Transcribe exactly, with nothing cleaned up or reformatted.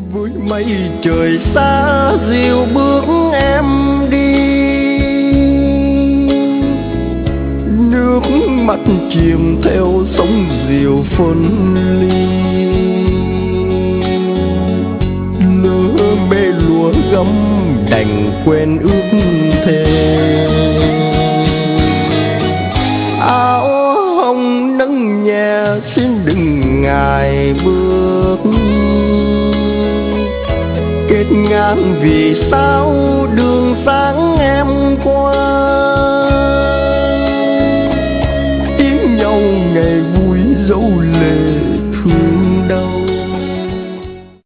Vui mây trời xa dịu bước em đi, nước mắt chìm theo sóng diều phân ly. Lỡ mê lúa gấm đành quên ước thề, áo hồng nâng nhẹ xin đừng ngại bước. Kết ngang vì sao